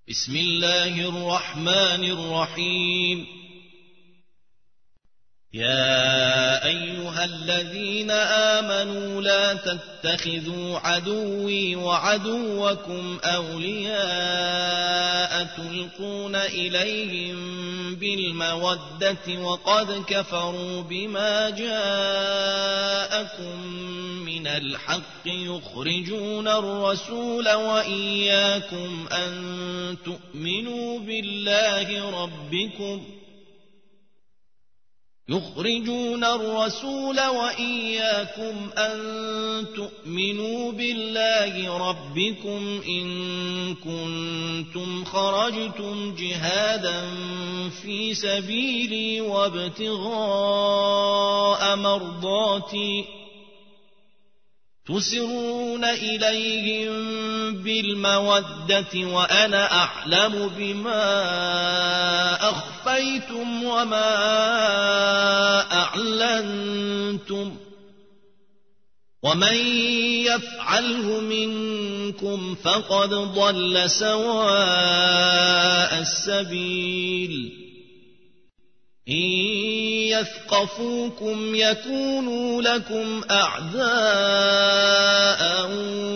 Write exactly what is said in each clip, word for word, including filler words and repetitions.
بسم الله الرحمن الرحيم. يا أيها الذين آمنوا لا تتخذوا عدوي وعدوكم أولياء تلقون إليهم بالمودة وقد كفروا بما جاءكم من الحق يخرجون الرسول وإياكم أن تؤمنوا بالله ربكم يخرجون الرسول وإياكم أن تؤمنوا بالله ربكم إن كنتم خرجتم جهادا في سبيلي وابتغاء مرضاتي تسرون إليهم بالمودة وأنا أعلم بما أخفيتم وما أعلنتم ومن يفعله منكم فقد ضل سواء السبيل. إن يثقفوكم يكونوا لكم أعداء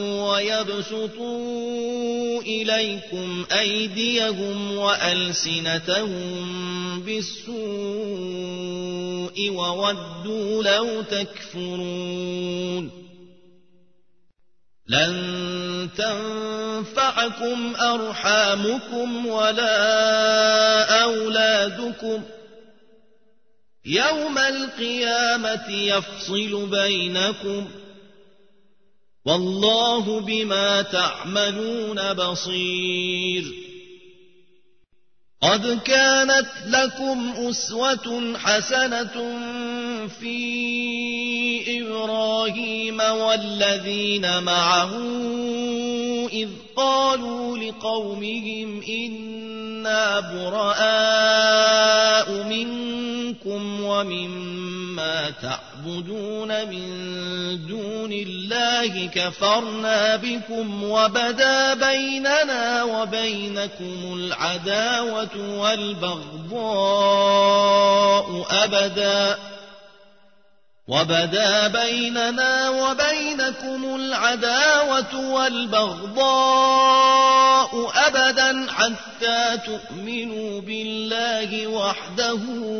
ويبسطوا إليكم أيديهم وألسنتهم بالسوء وودوا لو تكفرون. لن تنفعكم أرحامكم ولا أولادكم يوم القيامة يفصل بينكم والله بما تعملون بصير. قد كانت لكم أسوة حسنة في إبراهيم والذين معه إذ قالوا لقومهم إنا براء منكم ومما تعبدون من دون الله كفرنا بكم وبدا بيننا وبينكم العداوة والبغضاء أبدا وبدا بيننا وبينكم العداوة والبغضاء أبدا حتى تؤمنوا بالله وحده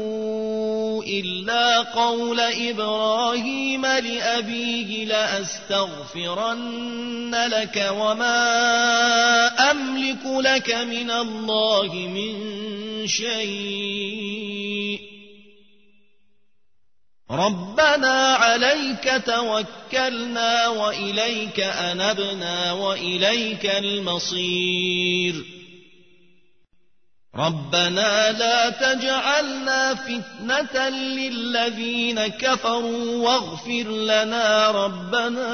إلا قول إبراهيم لأبيه لأستغفرن لك وما أملك لك من الله من شيء ربنا عليك توكلنا وإليك أنبنا وإليك المصير. ربنا لا تجعلنا فتنة للذين كفروا واغفر لنا ربنا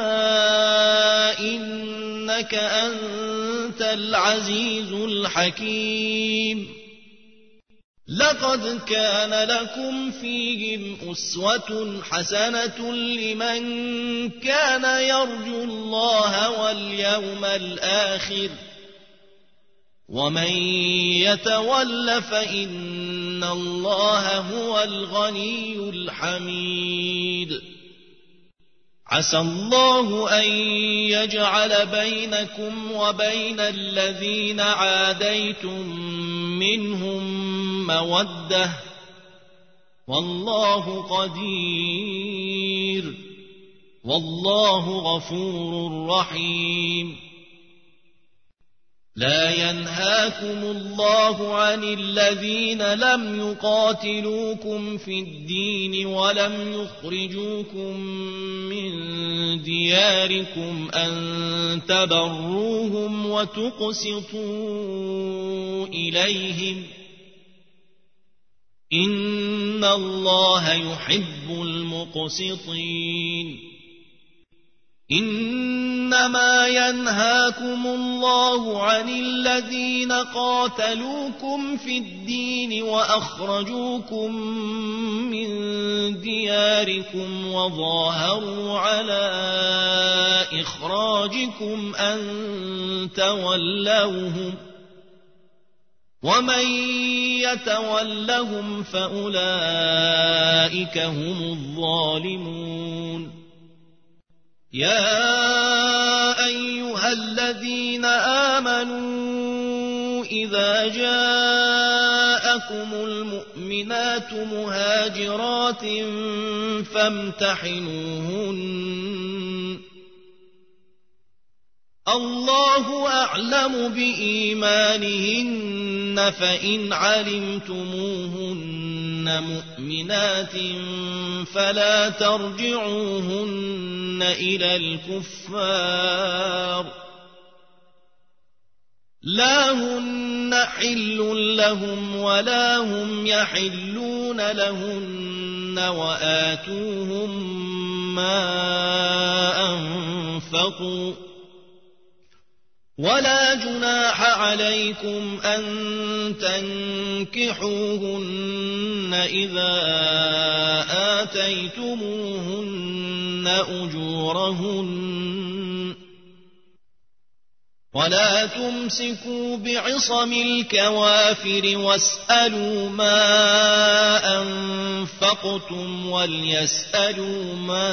إنك أنت العزيز الحكيم. لقد كان لكم فيهم أسوة حسنة لمن كان يرجو الله واليوم الآخر ومن يتول فإن الله هو الغني الحميد. عسى الله أن يجعل بينكم وبين الذين عاديتم منهم مودة والله قدير والله غفور رحيم. لا ينهاكم الله عن الذين لم يقاتلوكم في الدين ولم يخرجوكم من دياركم أن تبروهم وتقسطوا إليهم إن الله يحب المقسطين. إنما ينهاكم الله عن الذين قاتلوكم في الدين وأخرجوكم من دياركم وظاهروا على إخراجكم أن تولوهم ومن يتولهم فأولئك هم الظالمون يا أيها الذين آمنوا إذا جاءكم المؤمنات مهاجرات فامتحنوهن الله أعلم بإيمانهن فإن علمتموهن مؤمنات فلا ترجعوهن إلى الكفار لا هن حل لهم ولا هم يحلون لهن وآتوهم ما أنفقوا ولا جناح عليكم أن تنكحوهن إذا آتيتموهن أجورهن ولا تمسكوا بعصم الكوافر واسألوا ما أنفقتم وليسألوا ما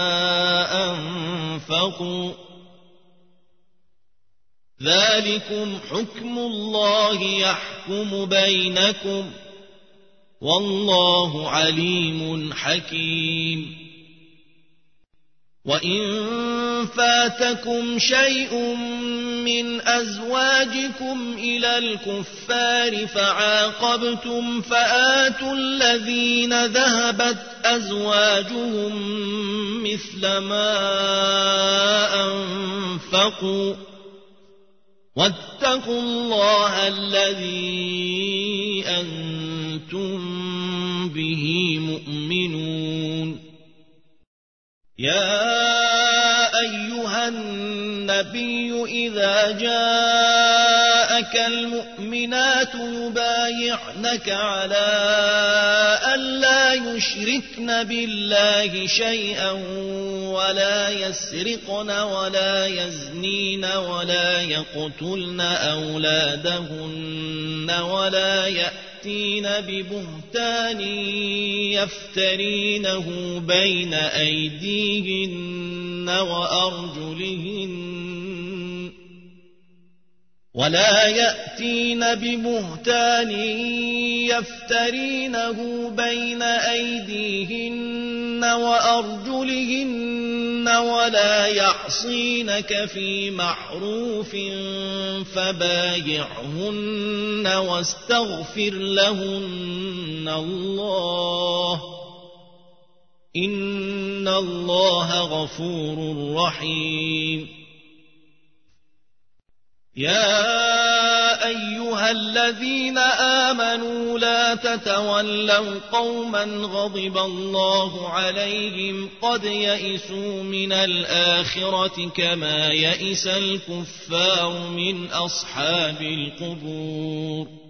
أنفقوا ذلكم حكم الله يحكم بينكم والله عليم حكيم وإن فاتكم شيء من أزواجكم إلى الكفار فعاقبتم فآتوا الذين ذهبت أزواجهم مثل ما أنفقوا واتقوا الله الذي أنتم به مؤمنون يا أيها النبي إذا جاءك المؤمنات يبايعنك على ألا يشركن بالله شيئا ولا يسرقن ولا يزنين ولا يقتلن أولادهن ولا يأتين ببهتان يفترينه بين أيديهن وأرجلهن ولا يأتين ببهتان يفترينه بين أيديهن وأرجلهن ولا يعصينك في معروف فبايعهن واستغفر لهن الله إن الله غفور رحيم يا أيها الذين آمنوا لا تتولوا قوما غضب الله عليهم قد يئسوا من الآخرة كما يئس الكفار من أصحاب القبور